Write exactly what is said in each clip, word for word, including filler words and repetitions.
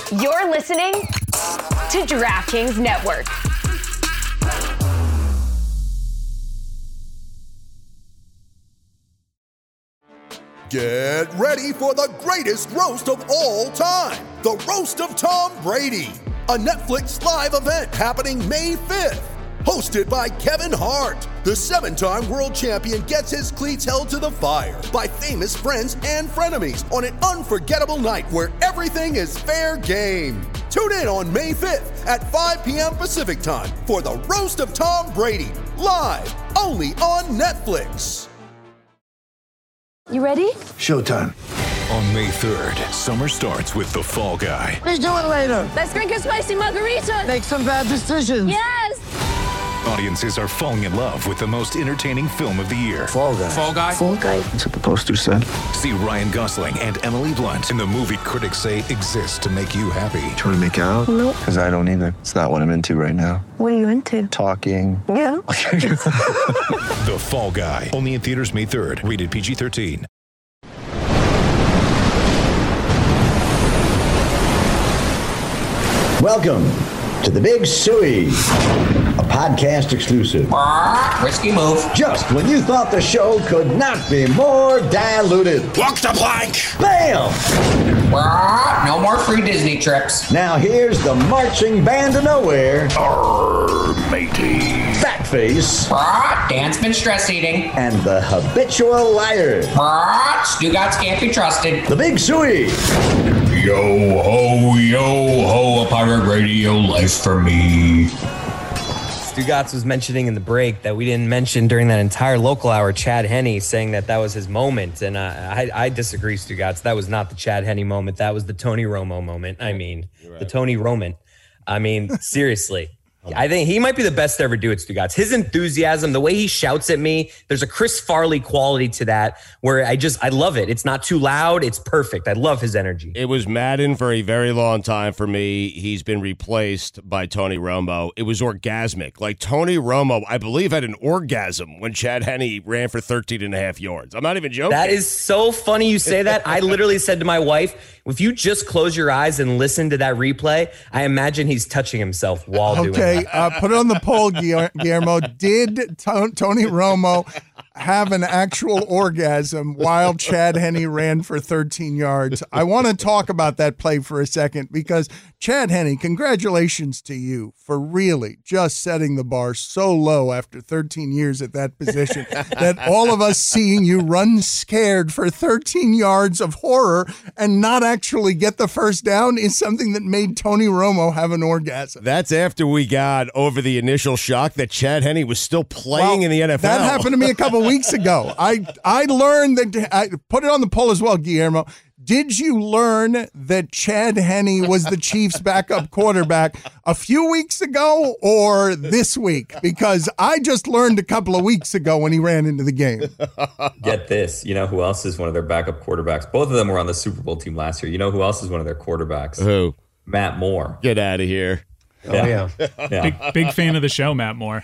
You're listening to DraftKings Network. Get ready for the greatest roast of all time, the Roast of Tom Brady, a Netflix live event happening May fifth. Hosted by Kevin Hart, the seven-time world champion gets his cleats held to the fire by famous friends and frenemies on an unforgettable night where everything is fair game. Tune in on May fifth at five p.m. Pacific time for the Roast of Tom Brady, live only on Netflix. You ready? Showtime. On May third, summer starts with The Fall Guy. Let's do it later. Let's drink a spicy margarita. Make some bad decisions. Yes. Audiences are falling in love with the most entertaining film of the year. Fall Guy. Fall Guy? Fall Guy. That's what the poster said. See Ryan Gosling and Emily Blunt in the movie critics say exists to make you happy. Trying to make it out? Nope. Because I don't either. It's not what I'm into right now. What are you into? Talking. Yeah. The Fall Guy. Only in theaters May third. Rated P G thirteen. Welcome to the Big Suey, a podcast exclusive. Risky move. Just when you thought the show could not be more diluted. Walk the plank. Bam! No more free Disney trips. Now here's the marching band of nowhere. Arr, matey. Fatface. Dan's been stress eating. And the habitual liar. Stugatz can't be trusted. The Big Suey. Yo ho, yo ho, a pirate radio life for me. Stugatz was mentioning in the break that we didn't mention during that entire local hour, Chad Henne saying that that was his moment. And uh, I, I disagree, Stugatz. That was not the Chad Henne moment. That was the Tony Romo moment. I mean, right. The Tony Roman. I mean, seriously. I think he might be the best to ever do it, Stugatz. His enthusiasm, the way he shouts at me, there's a Chris Farley quality to that where I just, I love it. It's not too loud. It's perfect. I love his energy. It was Madden for a very long time for me. He's been replaced by Tony Romo. It was orgasmic. Like Tony Romo, I believe, had an orgasm when Chad Henne ran for thirteen and a half yards. I'm not even joking. That is so funny you say that. I literally said to my wife, if you just close your eyes and listen to that replay, I imagine he's touching himself while okay, doing that. Okay, uh, put it on the poll, Guillermo. Did to- Tony Romo have an actual orgasm while Chad Henne ran for thirteen yards? I want to talk about that play for a second because, Chad Henne, congratulations to you for really just setting the bar so low after thirteen years at that position that all of us seeing you run scared for thirteen yards of horror and not actually get the first down is something that made Tony Romo have an orgasm. That's after we got over the initial shock that Chad Henne was still playing well, in the N F L. That happened to me a couple weeks ago. I I learned that, I put it on the poll as well, Guillermo. Did you learn that Chad Henne was the Chiefs' backup quarterback a few weeks ago or this week? Because I just learned a couple of weeks ago when he ran into the game. Get this. You know who else is one of their backup quarterbacks? Both of them were on the Super Bowl team last year. You know who else is one of their quarterbacks? Who? Matt Moore. Get out of here. Yeah. Oh, yeah. yeah. Big, big fan of the show, Matt Moore.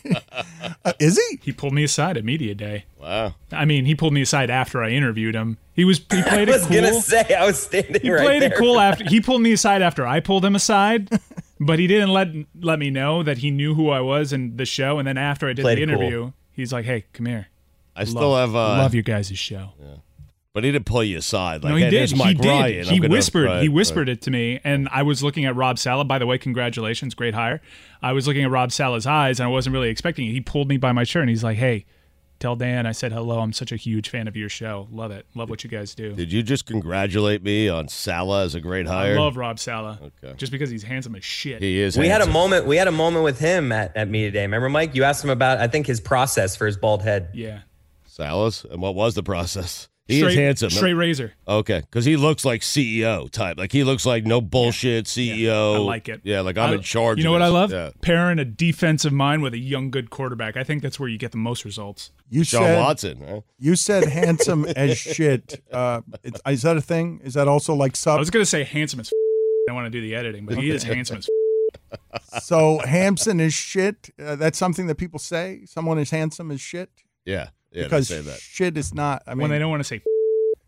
uh, is he? He pulled me aside at media day. Wow. I mean, he pulled me aside after I interviewed him. He was he played it I was cool. gonna say I was standing he right played there. it cool after he pulled me aside after I pulled him aside, but he didn't let let me know that he knew who I was in the show. And then after I did Played the it interview, cool. he's like, "Hey, come here. I still love, have uh, love you guys' show." Yeah. But he didn't pull you aside. Like, no, he hey, did. there's Mike he did. Ryan. He I'm gonna, whispered. right, he whispered right. it to me, and I was looking at Rob Saleh. By the way, congratulations, great hire. I was looking at Rob Saleh's eyes, and I wasn't really expecting it. He pulled me by my shirt, and he's like, "Hey, tell Dan I said hello. I'm such a huge fan of your show. Love it. Love what you guys do." Did you just congratulate me on Saleh as a great hire? I love Rob Saleh. Okay. Just because he's handsome as shit. He is. We handsome. had a moment. We had a moment with him at, at media day. Remember, Mike? You asked him about, I think, his process for his bald head. Yeah. Saleh's? And what was the process? He straight, is handsome. Straight razor. Okay, because he looks like C E O type. Like he looks like no bullshit C E O. Yeah, I like it. Yeah, like I'm I, in charge. You know of what this. I love? Yeah. Pairing a defensive mind with a young, good quarterback. I think that's where you get the most results. You Sean said, Watson. Huh? You said handsome as shit. Uh, it's, is that a thing? Is that also like sub? I was gonna say handsome as. F- I want to do the editing, but he is handsome as. F- so Hampson is shit. Uh, that's something that people say. Someone is handsome as shit. Yeah, yeah. Because they say that. shit is not. I mean, when they don't want to say. F-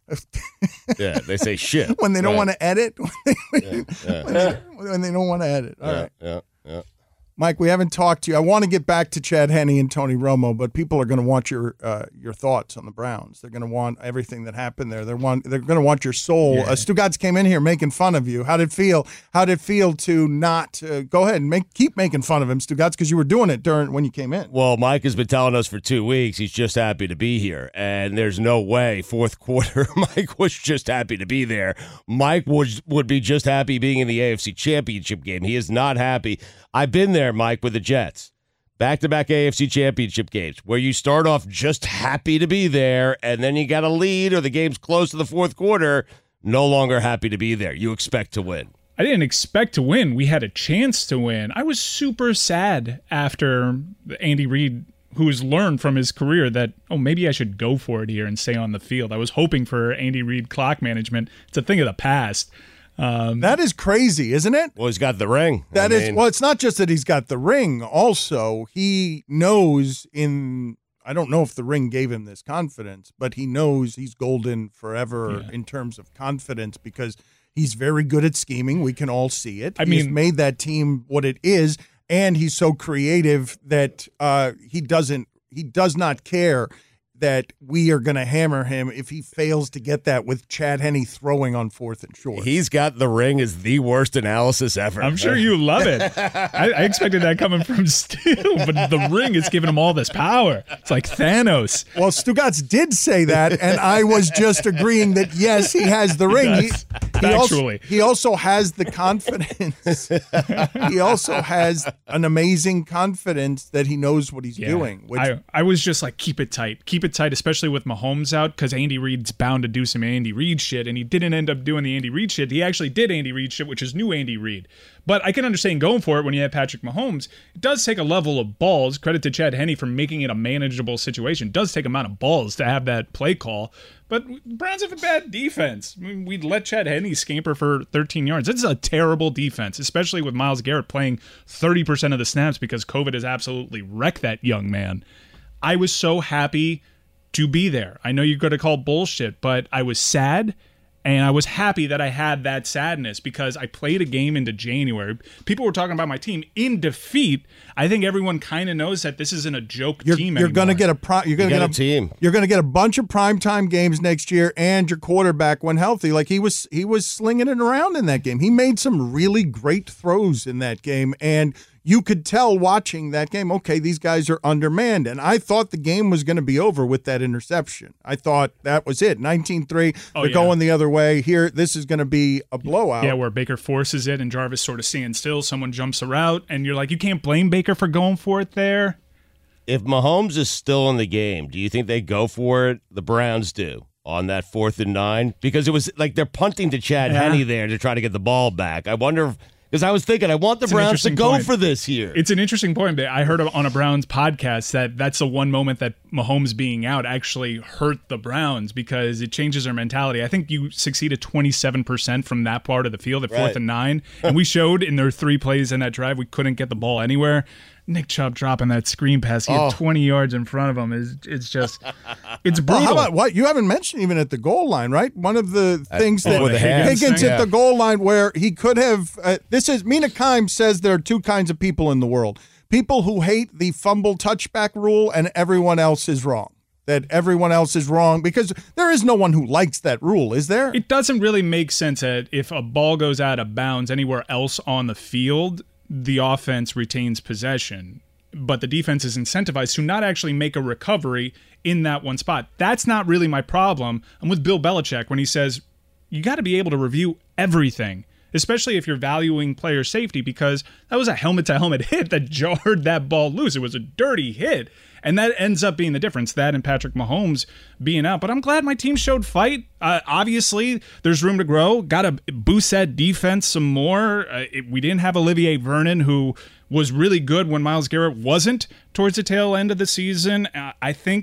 Yeah, they say shit. when they don't Right. want to edit. Yeah, yeah. when, they, when they don't want to edit. All yeah, right. yeah, yeah. Mike, we haven't talked to you. I want to get back to Chad Henne and Tony Romo, but people are going to want your uh, your thoughts on the Browns. They're going to want everything that happened there. They want they're going to want your soul. Yeah. Uh, Stu Gatz came in here making fun of you. How did it feel? How did it feel to not uh, go ahead and make keep making fun of him, Stu Gatz, because you were doing it during when you came in. Well, Mike has been telling us for two weeks he's just happy to be here, and there's no way fourth quarter Mike was just happy to be there. Mike would would be just happy being in the A F C Championship game. He is not happy. I've been there, Mike, with the Jets. Back-to-back A F C Championship games where you start off just happy to be there, and then you got a lead or the game's close to the fourth quarter, no longer happy to be there. You expect to win. I didn't expect to win. We had a chance to win. I was super sad after Andy Reid, who's learned from his career that, oh, maybe I should go for it here and stay on the field. I was hoping for Andy Reid clock management. It's a thing of the past. Um, that is crazy, isn't it? Well, he's got the ring. That I is mean, well, it's not just that he's got the ring. Also, he knows in I don't know if the ring gave him this confidence, but he knows he's golden forever Yeah. in terms of confidence because he's very good at scheming. We can all see it. I He's mean- made that team what it is, and he's so creative that uh, he doesn't he does not care that we are going to hammer him if he fails to get that with Chad Henne throwing on fourth and short. he's got the ring is the worst analysis ever. I'm sure you love it. I, I expected that coming from Stu, but the ring is giving him all this power. It's like Thanos. Well, Stu Gatz did say that, and I was just agreeing that, yes, he has the ring. He, That's he also, factually. he also has the confidence. He also has an amazing confidence that he knows what he's Yeah. doing. Which, I, I was just like, keep it tight. Keep it tight, especially with Mahomes out, because Andy Reid's bound to do some Andy Reid shit, and he didn't end up doing the Andy Reid shit. He actually did Andy Reid shit, which is new Andy Reid. But I can understand going for it when you have Patrick Mahomes. It does take a level of balls. Credit to Chad Henne for making it a manageable situation. It does take a amount of balls to have that play call. But Browns have a bad defense. I mean, we'd let Chad Henne scamper for thirteen yards. It's a terrible defense, especially with Myles Garrett playing thirty percent of the snaps because COVID has absolutely wrecked that young man. I was so happy to be there. I know you're going to call bullshit, but I was sad, and I was happy that I had that sadness because I played a game into January. People were talking about my team in defeat. I think everyone kind of knows that this isn't a joke you're team you're going to anymore. get a pri- you're going to You get got a team. You're going to get a bunch of primetime games next year, and your quarterback, when healthy, like he was he was slinging it around in that game. He made some really great throws in that game, and you could tell watching that game, okay, these guys are undermanned. And I thought the game was going to be over with that interception. I thought that was it. nineteen three, Oh, they're yeah. going the other way. Here, this is going to be a blowout. Yeah, where Baker forces it and Jarvis sort of stands still. Someone jumps a route, and you're like, you can't blame Baker for going for it there. If Mahomes is still in the game, do you think they go for it? The Browns do on that fourth and nine because it was like they're punting to Chad Yeah. Henne there to try to get the ball back. I wonder if because I was thinking I want the It's an Browns to interesting go point. for this here. It's an interesting point, but I heard on a Browns podcast that that's the one moment that Mahomes being out actually hurt the Browns because it changes their mentality. I think you succeeded twenty-seven percent from that part of the field at fourth Right. and nine, and we showed in their three plays in that drive we couldn't get the ball anywhere. Nick Chubb dropping that screen pass, he Oh. had twenty yards in front of him. Is it's just, it's Well, brutal. how about what you haven't mentioned even at the goal line, right? One of the things that before the hands Higgins thing, hit yeah. the goal line where he could have. Uh, this is Mina Kimes says there are two kinds of people in the world: people who hate the fumble touchback rule, and everyone else is wrong. That everyone else is wrong because there is no one who likes that rule, is there? It doesn't really make sense that if a ball goes out of bounds anywhere else on the field, the offense retains possession, but the defense is incentivized to not actually make a recovery in that one spot. That's not really my problem. I'm with Bill Belichick when he says you got to be able to review everything, especially if you're valuing player safety, because that was a helmet-to-helmet hit that jarred that ball loose. It was a dirty hit, and that ends up being the difference, that and Patrick Mahomes being out. But I'm glad my team showed fight. Uh, obviously, there's room to grow. Got to boost that defense some more. Uh, it, we didn't have Olivier Vernon, who was really good when Myles Garrett wasn't towards the tail end of the season. Uh, I think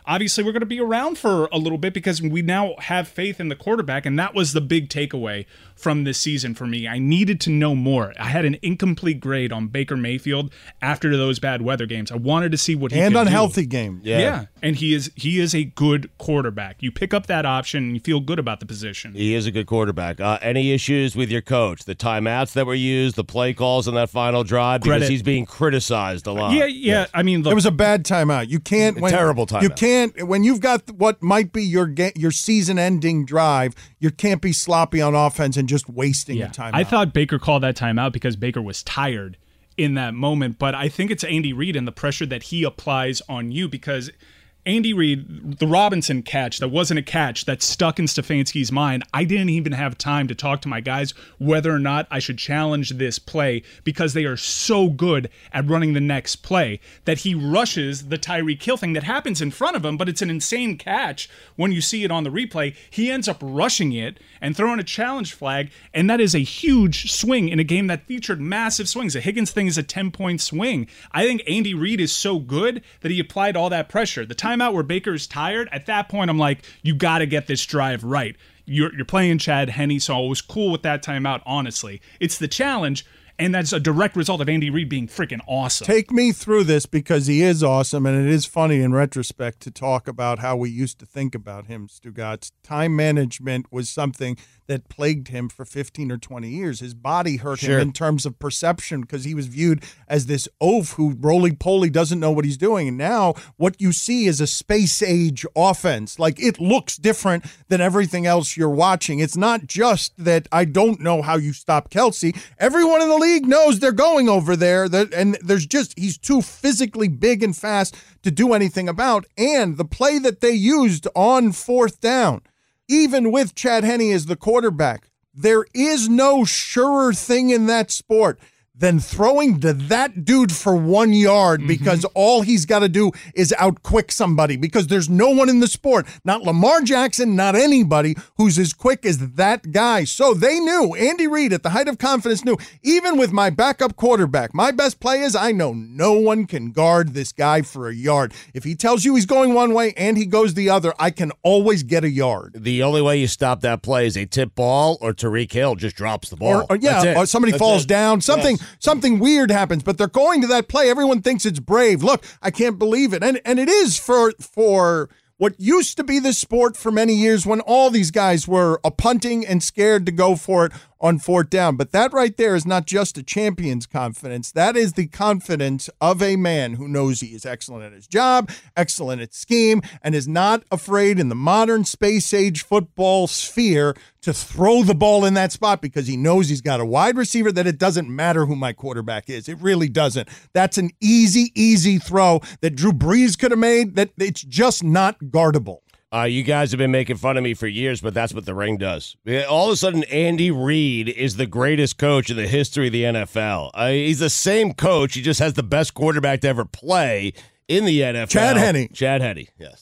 obviously we're going to be around for a little bit because we now have faith in the quarterback, and that was the big takeaway from this season for me. I needed to know more. I had an incomplete grade on Baker Mayfield after those bad weather games. I wanted to see what he and could unhealthy do. game. Yeah. yeah, and he is he is a good quarterback. You pick up that option, and you feel good about the position. He is a good quarterback. Uh, any issues with your coach? The timeouts that were used, the play calls on that final drive, because Credit. he's being criticized a lot. Yeah, yeah. Yes. I mean, look, it was a bad timeout. You can't when, terrible timeout. You can't when you've got what might be your ga- your season-ending drive. You can't be sloppy on offense and just wasting yeah. a timeout. I thought Baker called that timeout because Baker was tired in that moment, but I think it's Andy Reid and the pressure that he applies on you, because Andy Reid, the Robinson catch, that wasn't a catch, that stuck in Stefanski's mind. I didn't even have time to talk to my guys whether or not I should challenge this play, because they are so good at running the next play that he rushes the Tyreek Hill thing that happens in front of him, but it's an insane catch when you see it on the replay. He ends up rushing it and throwing a challenge flag, and that is a huge swing in a game that featured massive swings. The Higgins thing is a ten-point swing. I think Andy Reid is so good that he applied all that pressure. The time out where Baker's tired, at that point I'm like, you got to get this drive right. You're you're playing Chad Henne, so I was cool with that timeout, honestly. It's the challenge, and that's a direct result of Andy Reid being freaking awesome. Take me through this, because he is awesome, and it is funny in retrospect to talk about how we used to think about him, Stugatz. Time management was something that plagued him for fifteen or twenty years. His body hurt Sure. him in terms of perception, because he was viewed as this oaf who roly-poly doesn't know what he's doing. And now what you see is a space-age offense. Like, it looks different than everything else you're watching. It's not just that I don't know how you stop Kelsey. Everyone in the league knows they're going over there, that, and there's just, he's too physically big and fast to do anything about. And the play that they used on fourth down, even with Chad Henne as the quarterback, there is no surer thing in that sport than throwing to that dude for one yard, because mm-hmm. all he's got to do is outquick somebody, because there's no one in the sport, not Lamar Jackson, not anybody, who's as quick as that guy. So they knew, Andy Reid at the height of confidence knew, even with my backup quarterback, my best play is I know no one can guard this guy for a yard. If he tells you he's going one way and he goes the other, I can always get a yard. The only way you stop that play is a tip ball, or Tyreek Hill just drops the ball. Or, or yeah, or somebody That's falls it. down, something. Yes. Something weird happens, but they're going to that play. Everyone thinks it's brave. Look, I can't believe it. And and it is for for what used to be the sport for many years, when all these guys were a punting and scared to go for it on fourth down. But that right there is not just a champion's confidence. That is the confidence of a man who knows he is excellent at his job, excellent at scheme, and is not afraid in the modern space-age football sphere to throw the ball in that spot, because he knows he's got a wide receiver that it doesn't matter who my quarterback is. It really doesn't. That's an easy, easy throw that Drew Brees could have made, that it's just not guardable. Uh, you guys have been making fun of me for years, but that's what the ring does. All of a sudden, Andy Reid is the greatest coach in the history of the N F L. Uh, he's the same coach. He just has the best quarterback to ever play in the N F L. Chad Henne. Chad Henne, yes.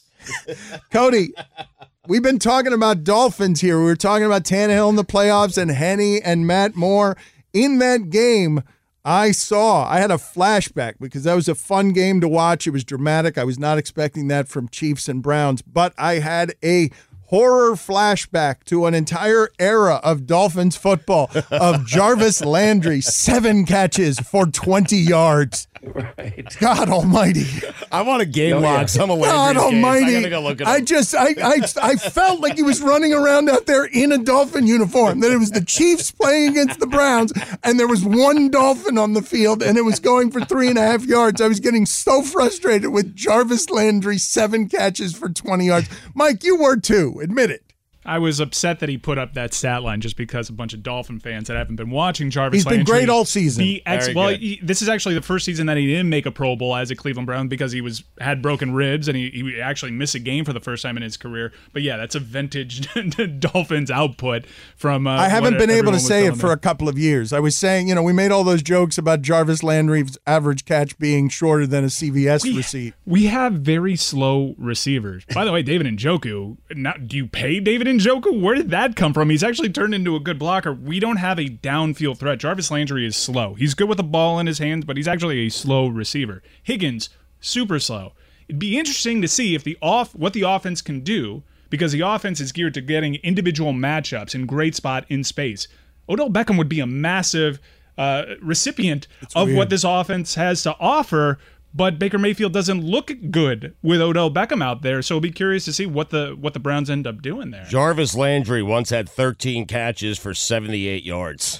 Cody, we've been talking about Dolphins here. We were talking about Tannehill in the playoffs and Henne and Matt Moore. In that game, I saw, I had a flashback, because that was a fun game to watch. It was dramatic. I was not expecting that from Chiefs and Browns, but I had a horror flashback to an entire era of Dolphins football, of Jarvis Landry, seven catches for twenty yards. Right. God almighty. I want a game Oh, log. yeah. Some of God Landry's games. I almighty. gotta go look it I up. just, I, I, I felt like he was running around out there in a Dolphin uniform, that it was the Chiefs playing against the Browns, and there was one Dolphin on the field, and it was going for three and a half yards. I was getting so frustrated with Jarvis Landry, seven catches for twenty yards. Mike, you were too. Admit it. I was upset that he put up that stat line just because a bunch of Dolphin fans that haven't been watching Jarvis He's been Landry great all season. be ex- Very well, good. he, this is actually the first season that he didn't make a Pro Bowl as a Cleveland Brown, because he was had broken ribs and he, he actually missed a game for the first time in his career. But yeah, that's a vintage Dolphins output from. Uh, I haven't what been able everyone to was say it telling for me. a couple of years. I was saying, you know, we made all those jokes about Jarvis Landry's average catch being shorter than a C V S we, receipt. We have very slow receivers. By the way, David Njoku, not, do you pay David Njoku? Where did that come from? He's actually turned into a good blocker. We don't have a downfield threat. Jarvis Landry is slow. He's good with the ball in his hands, but he's actually a slow receiver. Higgins, super slow. It'd be interesting to see if the off what the offense can do, because the offense is geared to getting individual matchups in great spot in space. Odell Beckham would be a massive uh, recipient It's of weird. what this offense has to offer, but Baker Mayfield doesn't look good with Odell Beckham out there, so I'll be curious to see what the what the Browns end up doing there. Jarvis Landry once had thirteen catches for seventy-eight yards.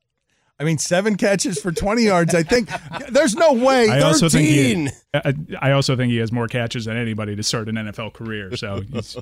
I mean, seven catches for twenty yards. I think there's no way. I also think he, thirteen. I, I also think he has more catches than anybody to start an N F L career. So he's,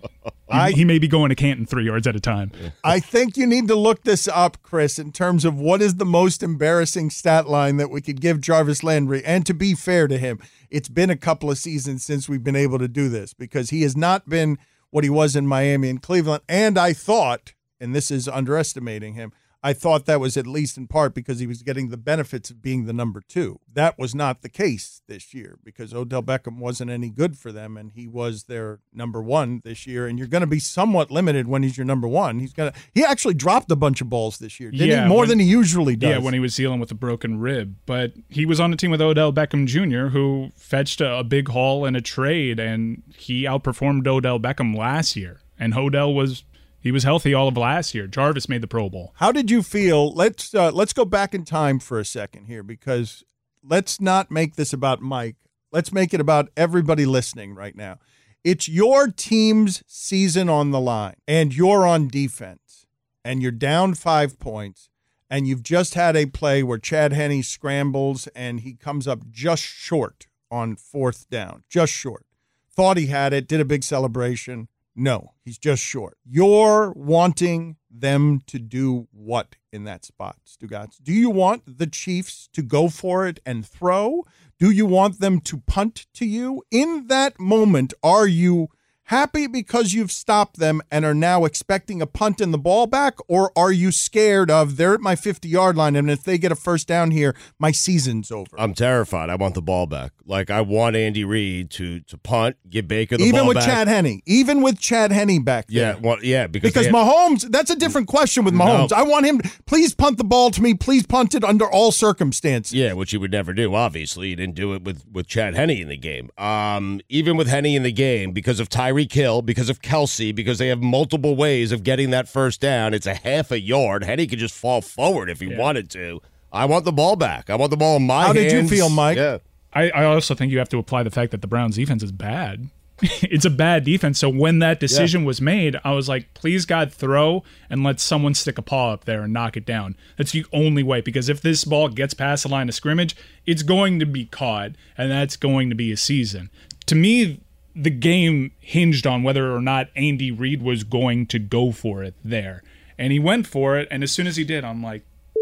I- he, he may be going to Canton three yards at a time. I think you need to look this up, Chris, in terms of what is the most embarrassing stat line that we could give Jarvis Landry. And to be fair to him, it's been a couple of seasons since we've been able to do this because he has not been what he was in Miami and Cleveland. And I thought, and this is underestimating him, I thought that was at least in part because he was getting the benefits of being the number two. That was not the case this year because Odell Beckham wasn't any good for them, and he was their number one this year. And you're going to be somewhat limited when he's your number one. He's gonna he actually dropped a bunch of balls this year, didn't Yeah, he? More when- than he usually does. Yeah, when he was dealing with a broken rib. But he was on a team with Odell Beckham Junior, who fetched a, a big haul in a trade, and he outperformed Odell Beckham last year. And Odell was he was healthy all of last year. Jarvis made the Pro Bowl. How did you feel? Let's uh, let's go back in time for a second here because let's not make this about Mike. Let's make it about everybody listening right now. It's your team's season on the line, and you're on defense, and you're down five points, and you've just had a play where Chad Henne scrambles, and he comes up just short on fourth down, just short. Thought he had it, did a big celebration. No, he's just short. You're wanting them to do what in that spot, Stugotz? Do you want the Chiefs to go for it and throw? Do you want them to punt to you? In that moment, are you happy because you've stopped them and are now expecting a punt and the ball back, or are you scared of they're at my fifty-yard line and if they get a first down here, my season's over? I'm terrified. I want the ball back. Like, I want Andy Reid to to punt, give Baker the Even ball with back. Chad Henne, even with Chad Henne back there. Yeah, well, yeah, because Because they have- Mahomes, that's a different question with Mahomes. No. I want him, please punt the ball to me. Please punt it under all circumstances. Yeah, which he would never do, obviously. He didn't do it with, with Chad Henne in the game. Um, even with Henne in the game, because of Tyreek Hill, because of Kelsey, because they have multiple ways of getting that first down, it's a half a yard. Henne could just fall forward if he Yeah. wanted to. I want the ball back. I want the ball in my How hands. did you feel, Mike? Yeah. I, I also think you have to apply the fact that the Browns defense is bad. It's a bad defense. So when that decision was made, I was like, please, God, throw and let someone stick a paw up there and knock it down. That's the only way, because if this ball gets past the line of scrimmage, it's going to be caught, and that's going to be a season. To me, the game hinged on whether or not Andy Reid was going to go for it there. And he went for it, and as soon as he did, I'm like,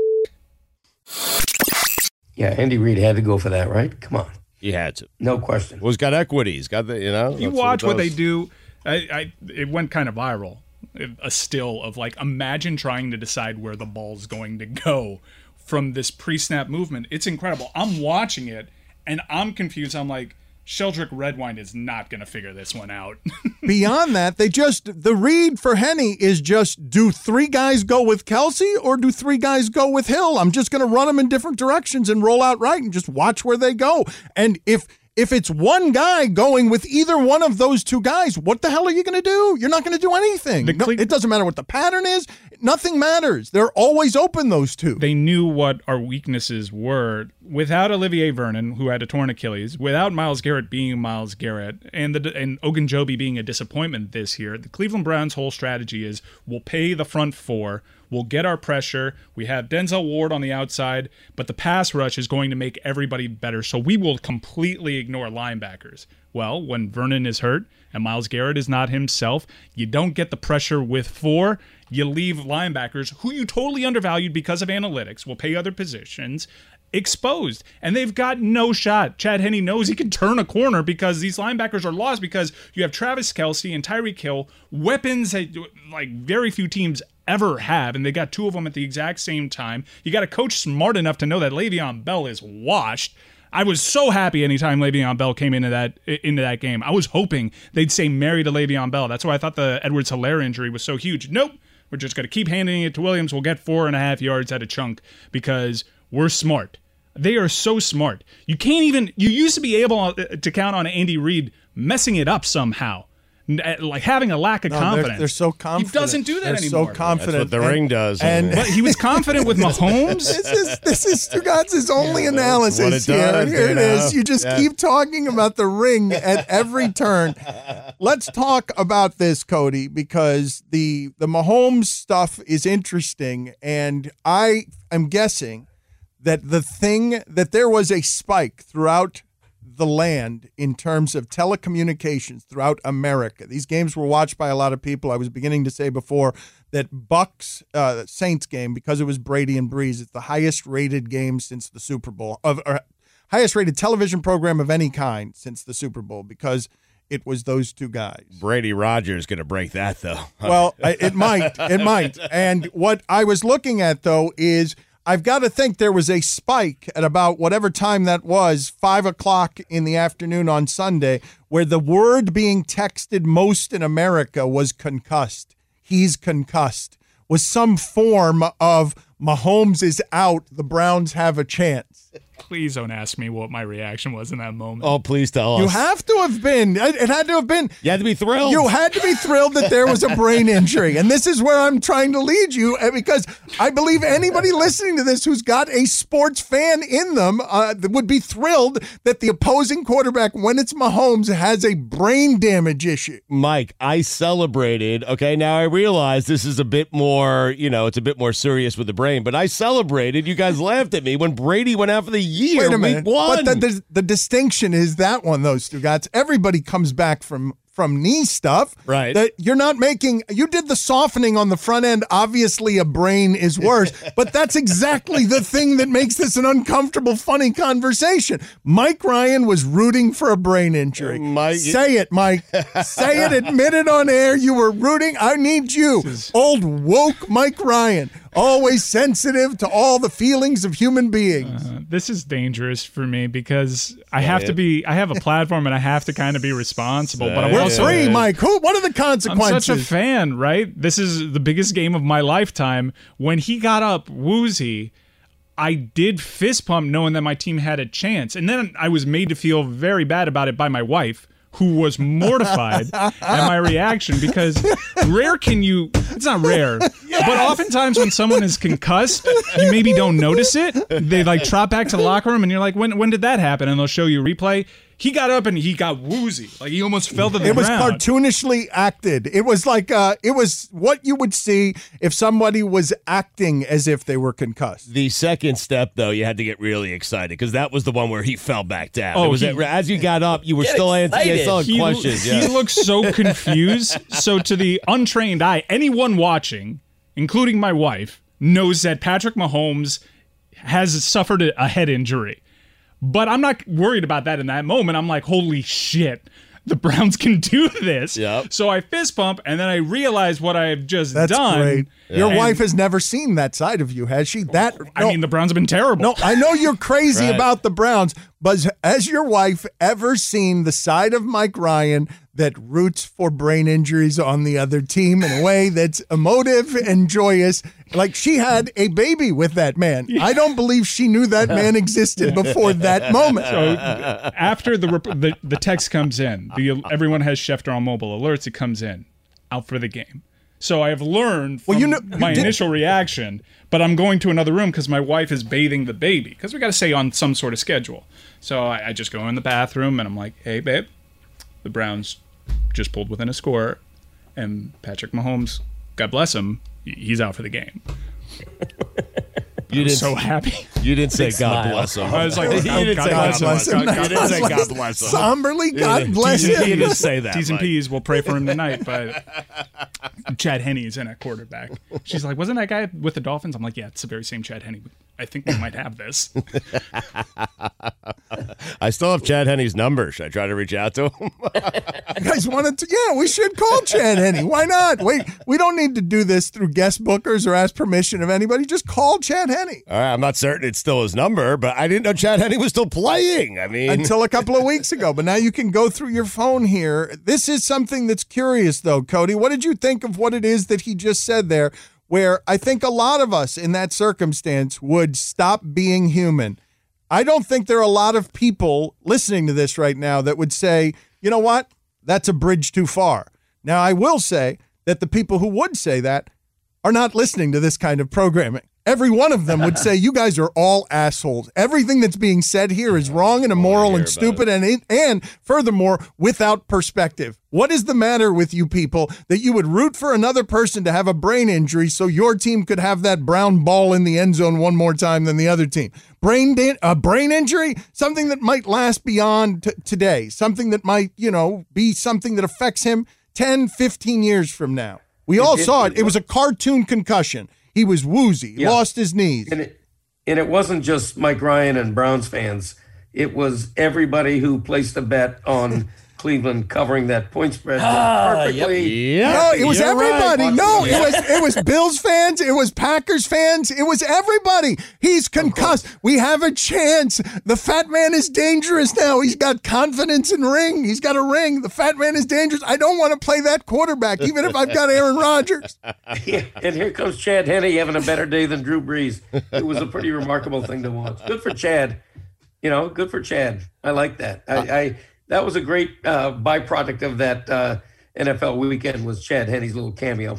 Yeah, Andy Reid had to go for that, right? Come on. He had to. No question. Well, he's got equity. He's got the, you know. you that's watch it what they does. do. I, I it went kind of viral. A still of like, imagine trying to decide where the ball's going to go from this pre-snap movement. It's incredible. I'm watching it and I'm confused. I'm like, Sheldrick Redwine is not going to figure this one out. Beyond that, they just, the read for Henne is just, do three guys go with Kelsey or do three guys go with Hill? I'm just going to run them in different directions and roll out right and just watch where they go. And if if it's one guy going with either one of those two guys, what the hell are you going to do? You're not going to do anything. No, it doesn't matter what the pattern is. Nothing matters. They're always open, those two. They knew what our weaknesses were. Without Olivier Vernon, who had a torn Achilles, without Myles Garrett being Myles Garrett, and the and Ogunjobi being a disappointment this year, the Cleveland Browns' whole strategy is we'll pay the front four, we'll get our pressure, we have Denzel Ward on the outside, but the pass rush is going to make everybody better, so we will completely ignore linebackers. Well, when Vernon is hurt and Myles Garrett is not himself, you don't get the pressure with four. You leave linebackers, who you totally undervalued because of analytics, will pay other positions, exposed. And they've got no shot. Chad Henne knows he can turn a corner because these linebackers are lost because you have Travis Kelsey and Tyreek Hill, weapons that like very few teams ever have, and they got two of them at the exact same time. You got a coach smart enough to know that Le'Veon Bell is washed. I was so happy anytime Le'Veon Bell came into that into that game. I was hoping they'd say marry to Le'Veon Bell. That's why I thought the Edwards-Helaire injury was so huge. Nope. We're just going to keep handing it to Williams. We'll get four and a half yards at a chunk because we're smart. They are so smart. You can't even, you used to be able to count on Andy Reid messing it up somehow. Like having a lack of no, confidence. They're, they're so confident. He doesn't do that they're anymore. so confident. That's what the and, ring does. And, but he was confident with Mahomes. This is this is Stugatz' only analysis what it here. does, here it you know? is. You just Yeah. keep talking about the ring at every turn. Let's talk about this, Cody, because the the Mahomes stuff is interesting, and I am guessing that the thing that there was a spike throughout the land in terms of telecommunications throughout America. These games were watched by a lot of people. I was beginning to say before that Bucks uh, Saints game, because it was Brady and Breeze, it's the highest rated game since the Super Bowl, of or highest rated television program of any kind since the Super Bowl, because it was those two guys. Brady Rogers going to break that, though. Well, I- it might. It might. And what I was looking at, though, is I've got to think there was a spike at about whatever time that was, five o'clock in the afternoon on Sunday, where the word being texted most in America was concussed. He's concussed. Was some form of Mahomes is out, the Browns have a chance. Please don't ask me what my reaction was in that moment. Oh, please tell us. You have to have been. It it had to have been. You had to be thrilled. You had to be thrilled that there was a brain injury. And this is where I'm trying to lead you, uh, because I believe anybody listening to this who's got a sports fan in them uh, would be thrilled that the opposing quarterback, when it's Mahomes, has a brain damage issue. Mike, I celebrated. Okay, now I realize this is a bit more, you know, it's a bit more serious with the brain, but I celebrated. You guys laughed at me when Brady went out for the year. Wait a minute. Week one. But the, the, the distinction is that one, though, Stugatz. Everybody comes back from from knee stuff. Right. That you're not making, you did the softening on the front end. Obviously, a brain is worse, but that's exactly the thing that makes this an uncomfortable, funny conversation. Mike Ryan was rooting for a brain injury. Mike- Say it, Mike. Say it. Admit it on air. You were rooting. I need you. Old woke Mike Ryan. Always sensitive to all the feelings of human beings. Uh, this is dangerous for me because I have to be, I have a platform and I have to kind of be responsible. But I'm We're also free, Mike. Who? What are the I'm consequences? such a fan, right? This is the biggest game of my lifetime. When he got up woozy, I did fist pump knowing that my team had a chance. And then I was made to feel very bad about it by my wife, who was mortified at my reaction, because rare can you, it's not rare, yes. but oftentimes when someone is concussed, you maybe don't notice it. They like trot back to the locker room and you're like, when when did that happen? And they'll show you a replay. He got up and he got woozy. Like he almost fell to the It was ground. cartoonishly acted. It was like, uh, it was what you would see if somebody was acting as if they were concussed. The second step, though, you had to get really excited because that was the one where he fell back down. Oh, It was he- at- as you got up, you were still answering, you still had He, questions. he Yeah. looked so confused. So to the untrained eye, anyone watching, including my wife, knows that Patrick Mahomes has suffered a a head injury. But I'm not worried about that in that moment. I'm like, holy shit, the Browns can do this. Yep. So I fist pump, and then I realize what I've just That's done. great. Your And- wife has never seen that side of you, has she? That I no, mean, the Browns have been terrible. no, I know you're crazy Right. about the Browns, but has your wife ever seen the side of Mike Ryan that roots for brain injuries on the other team in a way that's emotive and joyous? Like she had a baby with that man. I don't believe she knew that man existed before that moment. So after the, rep- the the text comes in, the everyone has Schefter on mobile alerts. It comes in, out for the game. So I have learned from Well, you know- you my did- initial reaction, but I'm going to another room because my wife is bathing the baby because we got to stay on some sort of schedule. So I, I just go in the bathroom and I'm like, "Hey, babe, the Browns just pulled within a score, and Patrick Mahomes, God bless him, he's out for the game." You I'm didn't, so happy. You didn't say Big God smile. bless him. I was like, you oh, didn't God say bless God bless him. him. You didn't say God bless him. Somberly, God bless T's and him. P's. You didn't say that. T's and Mike. P's will pray for him tonight, but Chad Henney's in at quarterback. She's like, wasn't that guy with the Dolphins? I'm like, yeah, it's the very same Chad Henney. I think we might have this. I still have Chad Henney's number. Should I try to reach out to him? You guys wanted to? Yeah, we should call Chad Henney. Why not? Wait, we don't need to do this through guest bookers or ask permission of anybody. Just call Chad Henney. All right, I'm not certain it's still his number, but I didn't know Chad Henney was still playing. I mean, Until a couple of weeks ago, but now you can go through your phone here. This is something that's curious, though, Cody. What did you think of what it is that he just said there? Where I think a lot of us in that circumstance would stop being human. I don't think there are a lot of people listening to this right now that would say, you know what, that's a bridge too far. Now, I will say that the people who would say that are not listening to this kind of programming. Every one of them would say, you guys are all assholes. Everything that's being said here is wrong and immoral and stupid and, and furthermore, without perspective. What is the matter with you people that you would root for another person to have a brain injury so your team could have that brown ball in the end zone one more time than the other team? Brain da- a brain injury, something that might last beyond t- today, something that might, you know, be something that affects him ten, fifteen years from now. We all saw it. It was a cartoon concussion. He was woozy, Yeah. lost his knees. And it, and it wasn't just Mike Ryan and Browns fans. It was everybody who placed a bet on Cleveland covering that point spread perfectly. No, it was everybody. Right. No, it was it was Bills fans. It was Packers fans. It was everybody. He's concussed. We have a chance. The fat man is dangerous now. He's got confidence in ring. He's got a ring. The fat man is dangerous. I don't want to play that quarterback, even if I've got Aaron Rodgers. Yeah, and here comes Chad Henne having a better day than Drew Brees. It was a pretty remarkable thing to watch. Good for Chad. You know, good for Chad. I like that. I, I that was a great uh, byproduct of that uh, N F L weekend was Chad Henne's little cameo.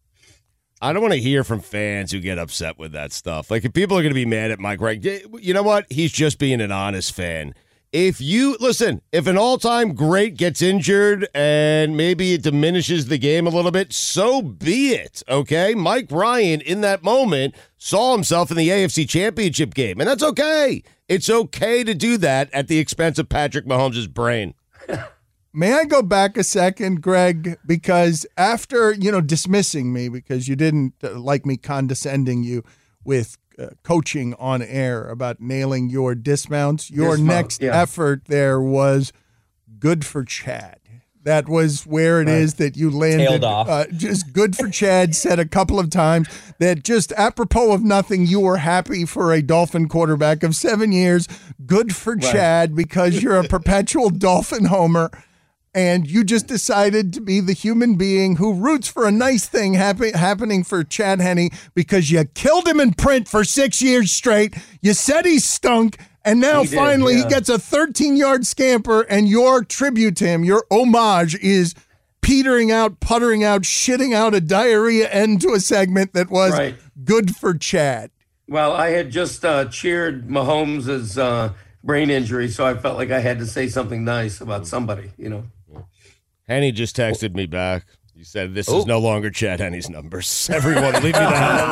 I don't want to hear from fans who get upset with that stuff. Like, if people are going to be mad at Mike Wright, you know what? He's just being an honest fan. If you listen, if an all-time great gets injured and maybe it diminishes the game a little bit, so be it. Okay, Mike Ryan in that moment saw himself in the A F C Championship game, and that's okay. It's okay to do that at the expense of Patrick Mahomes' brain. May I go back a second, Greg? Because after, you know, dismissing me because you didn't uh, like me condescending you with uh, coaching on air about nailing your dismounts, your Dismount, next yeah. effort there was good for Chad. That was where it Right. is that you landed. Tailed off. Uh, just good for Chad, said a couple of times that just apropos of nothing, you were happy for a Dolphin quarterback of seven years. Good for Right. Chad because you're a perpetual Dolphin homer. And you just decided to be the human being who roots for a nice thing happen- happening for Chad Henne because you killed him in print for six years straight. You said he stunk. And now He did, finally yeah. he gets a thirteen-yard scamper, and your tribute to him, your homage, is petering out, puttering out, shitting out a diarrhea end to a segment that was Right. good for Chad. Well, I had just uh, cheered Mahomes' uh, brain injury, so I felt like I had to say something nice about somebody, you know. Henny just texted me back. He said, this Oh. is no longer Chad Henne's numbers. Everyone, leave me the hell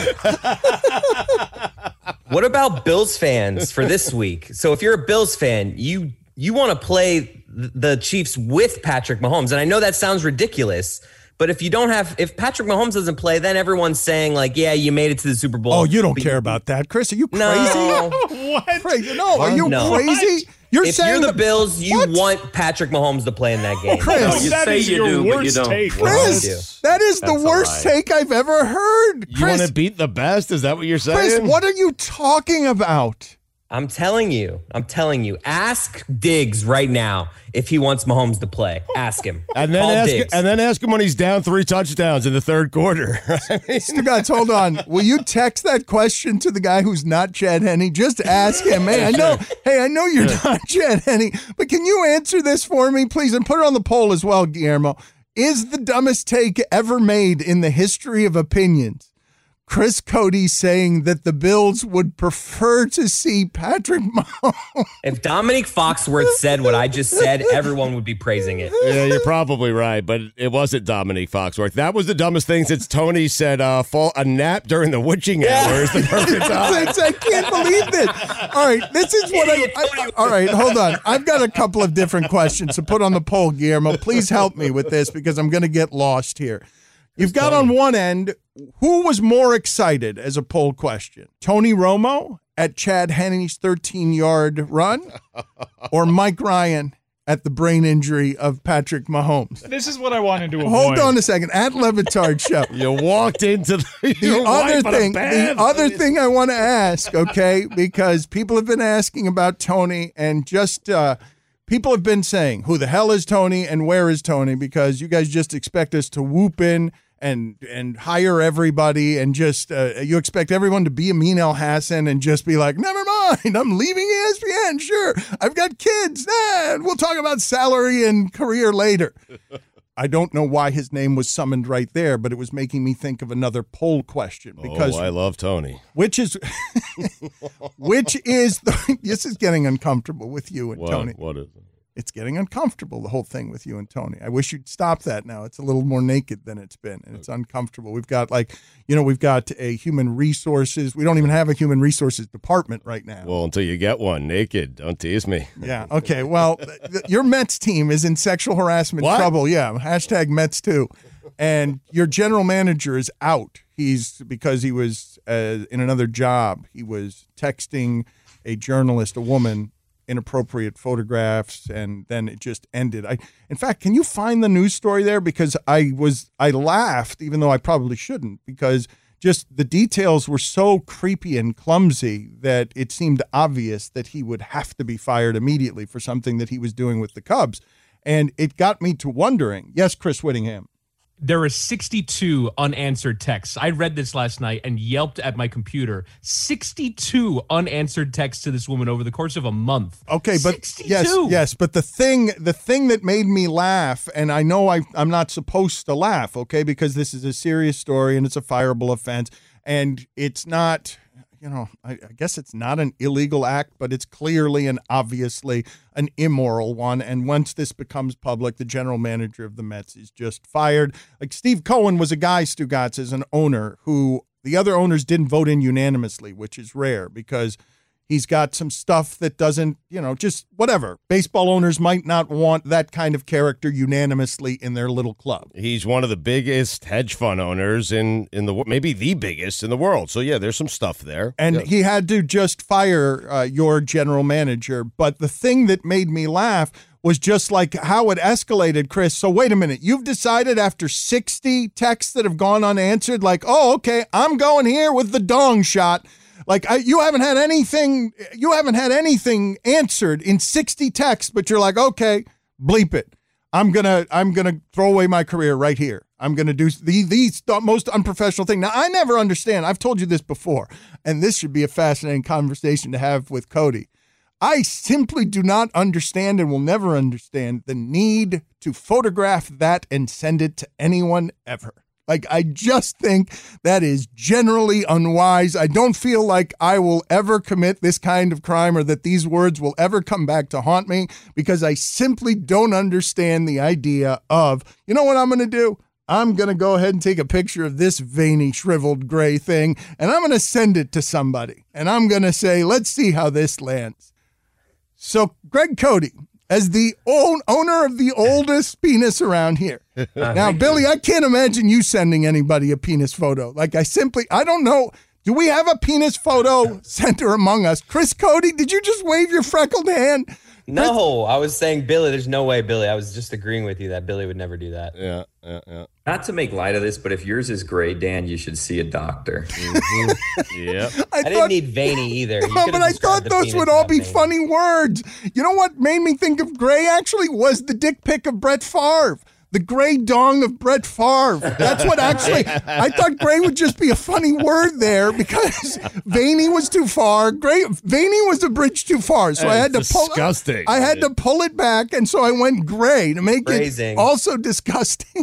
alone. What about Bills fans for this week? So if you're a Bills fan, you you want to play th- the Chiefs with Patrick Mahomes. And I know that sounds ridiculous, but if you don't have, if Patrick Mahomes doesn't play, then everyone's saying like, yeah, you made it to the Super Bowl. Oh, you don't But care about that, Chris? Are you crazy? No. What? Crazy? No, are you No. crazy? You're If saying you're the that- Bills, you What? want Patrick Mahomes to play in that game. Chris, No, you That say is you your do, but you worst don't. take. Chris, that is the That's a worst lie. take I've ever heard. You want Chris, to beat the best? Is that what you're saying? Chris, what are you talking about? I'm telling you, I'm telling you. Ask Diggs right now if he wants Mahomes to play. Ask him. And then Call ask, Diggs. and then ask him when he's down three touchdowns in the third quarter. Stugatz, hold on. Will you text that question to the guy who's not Chad Henne? Just ask him. Hey, I know. Hey, I know you're not Chad Henne, but can you answer this for me, please? And put it on the poll as well, Guillermo. Is the dumbest take ever made in the history of opinions Chris Cody saying that the Bills would prefer to see Patrick Mahomes? If Dominique Foxworth said what I just said, everyone would be praising it. Yeah, you're probably right, but it wasn't Dominique Foxworth. That was the dumbest thing since Tony said uh, fall, a nap during the witching hour is the perfect time. I can't believe this. All right, this is what I, I. All right, hold on. I've got a couple of different questions to put on the poll, Guillermo. Please help me with this because I'm going to get lost here. You've got on one end, who was more excited as a poll question? Tony Romo at Chad Henne's thirteen-yard run or Mike Ryan at the brain injury of Patrick Mahomes? This is what I wanted to avoid. Hold on a second. At Levitard Show. You walked into the, The other thing, the other thing I want to ask, okay, because people have been asking about Tony and just uh, people have been saying, who the hell is Tony and where is Tony? Because you guys just expect us to whoop in and and hire everybody and just uh, you expect everyone to be Amin El Hassan and just be like, never fine. I'm leaving E S P N. Sure. I've got kids. Nah, and we'll talk about salary and career later. I don't know why his name was summoned right there, but it was making me think of another poll question. Because oh, I love Tony. Which is, which is, the, this is getting uncomfortable with you and what, Tony. What is it? It's getting uncomfortable, the whole thing with you and Tony. I wish you'd stop that now. It's a little more naked than it's been, and it's uncomfortable. We've got, like, you know, we've got a human resources. We don't even have a human resources department right now. Well, until you get one, naked. Don't tease me. Yeah, okay. Well, th- th- your Mets team is in sexual harassment What? trouble. Yeah, hashtag Mets too. And your general manager is out. He's, because he was uh, in another job, he was texting a journalist, a woman, inappropriate photographs, and then it just ended. I, in fact, can you find the news story there? Because I was, I laughed, even though I probably shouldn't, because just the details were so creepy and clumsy that it seemed obvious that he would have to be fired immediately for something that he was doing with the Cubs. And it got me to wondering, yes, Chris Whittingham. There are sixty-two unanswered texts. I read this last night and yelped at my computer. sixty-two unanswered texts to this woman over the course of a month. Okay, but sixty-two. yes, yes, but the thing, the thing that made me laugh, and I know I, I'm not supposed to laugh, okay, because this is a serious story and it's a fireable offense, and it's not, you know, I, I guess it's not an illegal act, but it's clearly and obviously an immoral one. And once this becomes public, the general manager of the Mets is just fired. Like Steve Cohen was a guy, Stugatz, as an owner who the other owners didn't vote in unanimously, which is rare because he's got some stuff that doesn't, you know, just whatever. Baseball owners might not want that kind of character unanimously in their little club. He's one of the biggest hedge fund owners in, in the maybe the biggest in the world. So, yeah, there's some stuff there. And yeah. he had to just fire uh, your general manager. But the thing that made me laugh was just like how it escalated, Chris. So wait a minute. You've decided after sixty texts that have gone unanswered, like, oh, okay, I'm going here with the dong shot. Like, I, you haven't had anything, you haven't had anything answered in sixty texts, but you're like, okay, bleep it. I'm gonna, I'm gonna throw away my career right here. I'm gonna do the the most unprofessional thing. Now, I never understand. I've told you this before, and this should be a fascinating conversation to have with Cody. I simply do not understand and will never understand the need to photograph that and send it to anyone ever. Like, I just think that is generally unwise. I don't feel like I will ever commit this kind of crime or that these words will ever come back to haunt me because I simply don't understand the idea of, you know what I'm going to do? I'm going to go ahead and take a picture of this veiny, shriveled gray thing, and I'm going to send it to somebody. And I'm going to say, let's see how this lands. So, Greg Cody, as the own owner of the oldest penis around here. Now, Billy, I can't imagine you sending anybody a penis photo. Like, I simply, I don't know. Do we have a penis photo center among us? Chris Cody, did you just wave your freckled hand? No, I was saying Billy. There's no way, Billy. I was just agreeing with you that Billy would never do that. Yeah, yeah, yeah. Not to make light of this, but if yours is gray, Dan, you should see a doctor. Mm-hmm. Yeah. I, I didn't need veiny either. No, but I thought those would all be veiny. Funny words. You know what made me think of gray, actually, was the dick pic of Brett Favre. The gray dong of Brett Favre. That's what actually, I thought gray would just be a funny word there because veiny was too far. Gray, veiny was a bridge too far. So That's I had to disgusting. pull I had to pull it back. And so I went gray to make Phrasing. It also disgusting.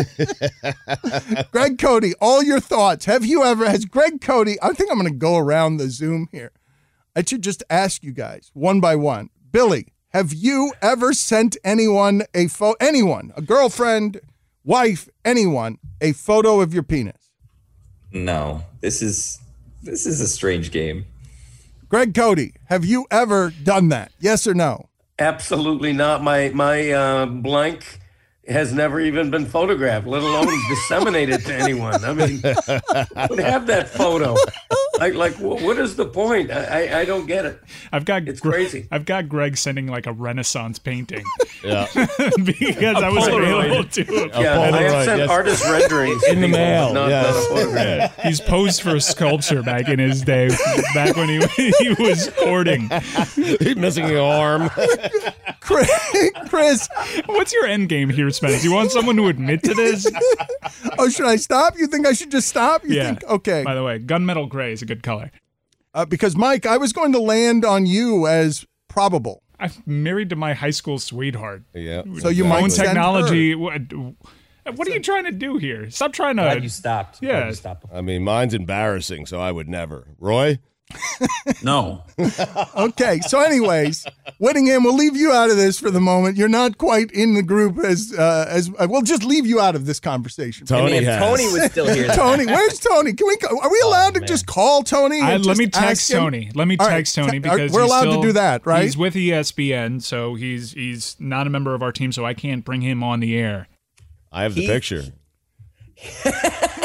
Greg Cody, all your thoughts. Have you ever, has Greg Cody, I think I'm going to go around the Zoom here. I should just ask you guys one by one. Billy, have you ever sent anyone a photo, anyone, a girlfriend, wife, anyone, a photo of your penis? No, this is this is a strange game. Greg Cody, have you ever done that? Yes or no? Absolutely not. My my uh, blank has never even been photographed, let alone disseminated to anyone. I mean, would have that photo. Like, like, what is the point? I, I, I don't get it. I've got it's crazy. I've got Greg sending like a Renaissance painting. Yeah, because I was available to. Yeah, I have sent yes. artist renderings in the people, mail. Not, Yes. not a photograph. He's posed for a sculpture back in his day, back when he he was courting. He's missing an arm. Chris, Chris, what's your end game here, Spence? You want someone to admit to this? Oh, should I stop? You think I should just stop? You yeah. think? Okay. By the way, gunmetal gray is a good color. Uh, because, Mike, I was going to land on you as probable. I'm married to my high school sweetheart. Yeah. So you might Phone send technology. her. What, what are you trying to do here? Stop trying to. Glad you stopped. Glad Yeah. you stopped. I mean, mine's embarrassing, so I would never. Roy? No. Okay, so anyways, Whittingham, we'll leave you out of this for the moment. You're not quite in the group as uh, as uh, we'll just leave you out of this conversation. I mean, Tony if has. Tony was still here. Tony, where's Tony? Can we? go- Are we allowed to man. just call Tony? I, and let just me text ask him? Tony. Let me All right, text Tony te- are- because we're he's allowed still- to do that, right? He's with E S P N, so he's he's not a member of our team, so I can't bring him on the air. I have the He- picture.